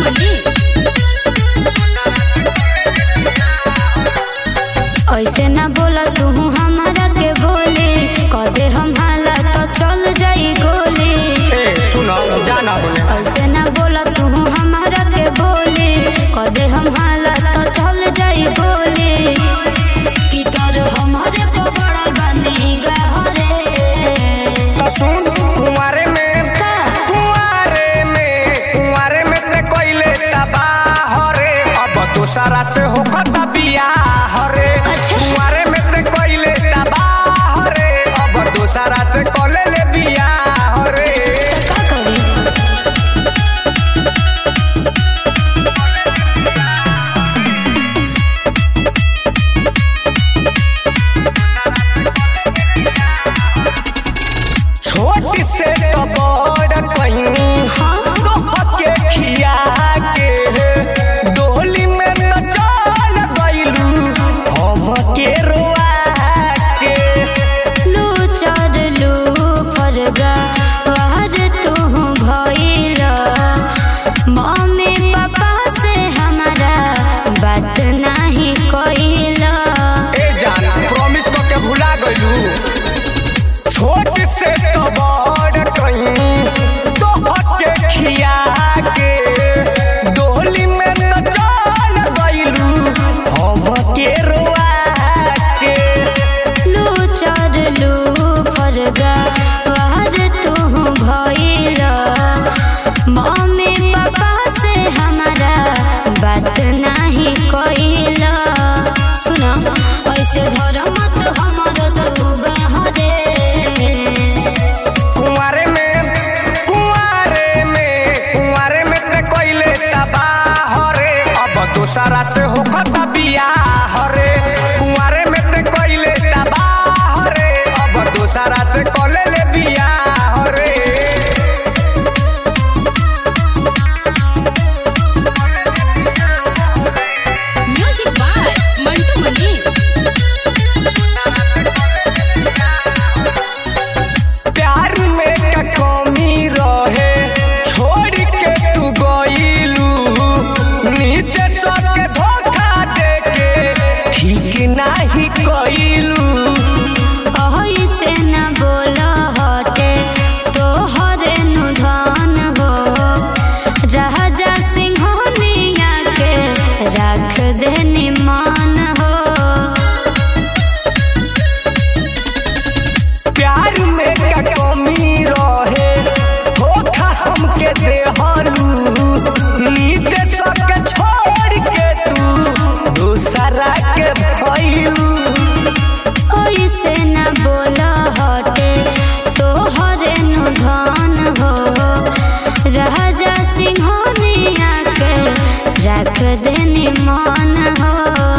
ऐसे ना बोला तू हमारा के बोली कदे हम हाला तो चल जाई गोली। सुनो जाना बोले ऐसे ना बोला तू हमारा के बोली कदे हम हाला तो चल जाई गोली। कि तोर हमारे पकड़ल बनी गहरे तो सुन कुंवारे में ते कोइले तबाह रे अब दूसरा से होखत बियाह रे। कुंवारे में ते कोइले तबाह रे अब दूसरा से कोले ले बियाह रे। का करी छोटी से तो बड़ कहीं तो के खिया के डोली में तो चल गइलू हम के रोआ के। लू चढ़लू फरगा वहर तू भइल मम्मी पापा से हमारा बात नहीं कइल। ए जान प्रॉमिस तो के भुला गइलू। छोट से तो बड़ कहीं तो के खिया के डोली में तो चल गइलू हम के रोआ के। लू चढ़लू फरगा वहर तू भइल मम्मी पापा से हमारा बात नहीं कइल। सुनो ऐसे धर मत हमर तू बहरे कुंवारे में ते कोइले तबाह रे अब दूसरा से होखत बियाह रे। कुंवारे में ते कोइले तबाह रे अब दूसरा से कोले ले बियाह रे। Music by Mantu Mani. प्यार में का कमी रहे छोड़ के तू गइलू नीचे सबके धोखा दे के ठीक नाही कइलू। ऐसे न बोल हटे तोहरे नु धन हो राजा सिंहनिया के रख दे निमान हो। प्यार में का कमी रहे धोखा हमके देहलू नीचे सबके छोड़ के तू दूसरा के भइलू। ऐसे न बोल हटे तोहरे नु धन हो राजा सिंहनिया के रख दे निमान हो।